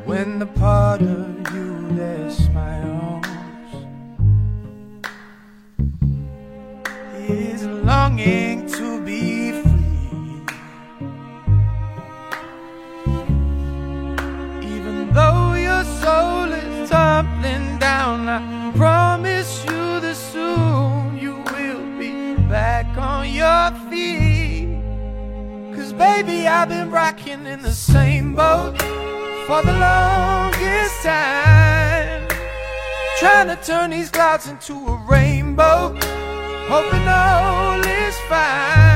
when the part of you that's my arms is longing to be free. Even though your soul is tumbling down, I promise you that soon you will be back on your feet. 'Cause baby, I've been rocking in the same boat for the longest time, trying to turn these clouds into a rainbow, hoping all is fine.